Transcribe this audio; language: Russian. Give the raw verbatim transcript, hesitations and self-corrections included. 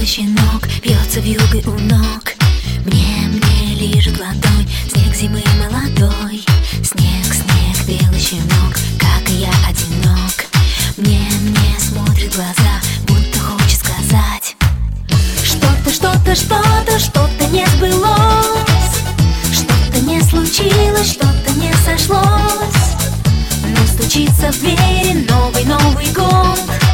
щенок бьется вьюгой у ног. Мне, мне лижет ладонь снег зимы молодой. Снег, снег, белый щенок, как и я, одинок. Мне, мне смотрит в глаза, будто хочет сказать: что-то, что-то, что-то, что-то не сбылось, что-то не случилось, что-то не сошлось. Но стучится в двери новый, новый год.